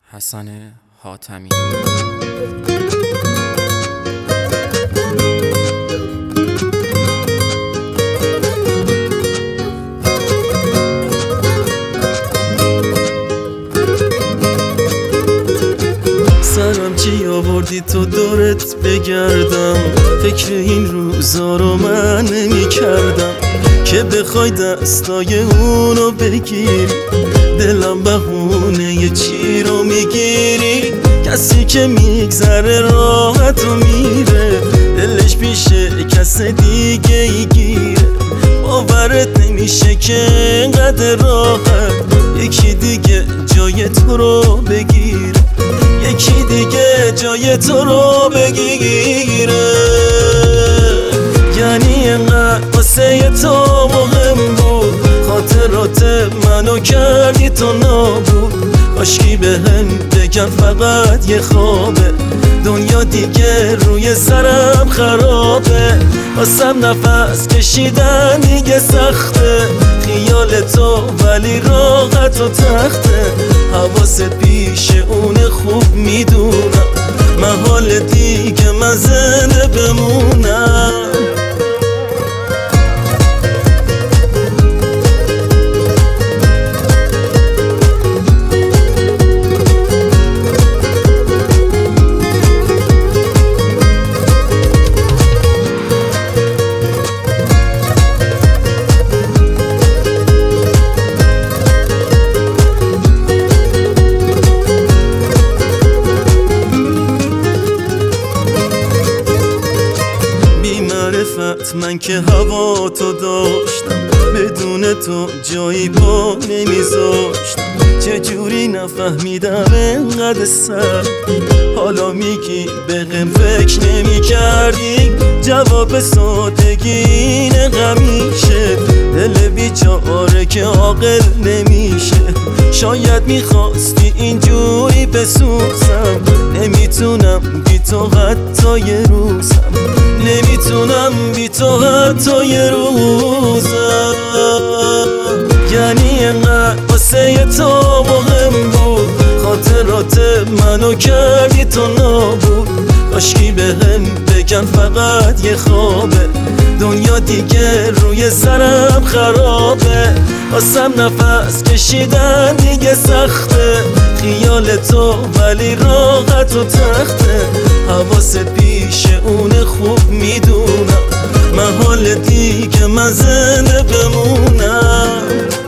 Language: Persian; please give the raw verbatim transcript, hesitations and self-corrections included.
حسن حاتمی. سرم چی آوردی تو دورت بگردم، فکر این روزا رو من نمی کردم که بخوای دستای اونو بگیری، دلم بهونه یه چی رو میگیری. کسی که میگذره راحت و میره، دلش پیشه کس دیگه ای گیره. باورت نمیشه که اینقدر راحت یکی دیگه جای تو رو بگیره، یکی دیگه جای تو رو بگیره. یعنی اینقدر واسه تو مهم بود، خاطرات منو کردی تو نابود. کاشکی بهم بگن فقط یه خوابه، دنیا دیگه روی سرم خرابه. واسم نفس کشیدن دیگه سخته، خیال تو ولی راحت و تخته. حواست پیش اونه خوب میدونم، محال دیگه من زنده بمونم. من که هوا تو داشتم، بدون تو جایی پا نمیذاشتم. چجوری نفهمیدم انقدر سر، حالا میگی بهم فکر نمی کردی. جواب سادگی اینه غمیشه، دل بیچاره که عاقل نمیشه. شاید میخواستی اینجوری بسوزم، نمیتونم بی تو حتی یه روزم، نمیتونم بی تو حتی یه روزم. یعنی اینقدر واسه تو مهم بود، خاطرات منو کردی تو نابود. کاشکی بهم بگن فقط یه خوابه، دنیا دیگه روی سرم خرابه. واسم نفس کشیدن دیگه سخته، خیال تو ولی راحت و تخته. حواست پیش اونه خوب میدونم، محال دیگه من زنده بمونم.